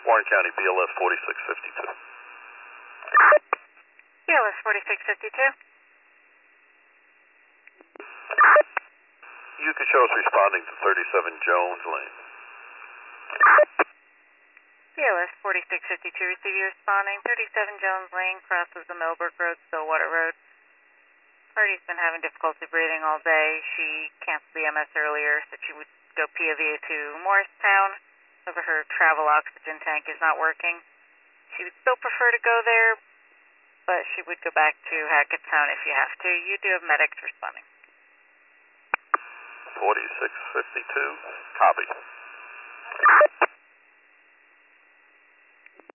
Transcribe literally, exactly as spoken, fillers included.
Warren County, B L S forty-six fifty-two. B L S forty-six fifty-two. You can show us responding to thirty-seven Jones Lane. B L S forty-six fifty-two, receive you responding. thirty-seven Jones Lane, crosses the Millbrook Road, Stillwater Road. Party's been having difficulty breathing all day. She canceled the M S earlier, said she would go P O V to Morristown. However, her travel oxygen tank is not working. She would still prefer to go there, but she would go back to Hackettstown if you have to. You do have medics responding. forty-six fifty-two, copy.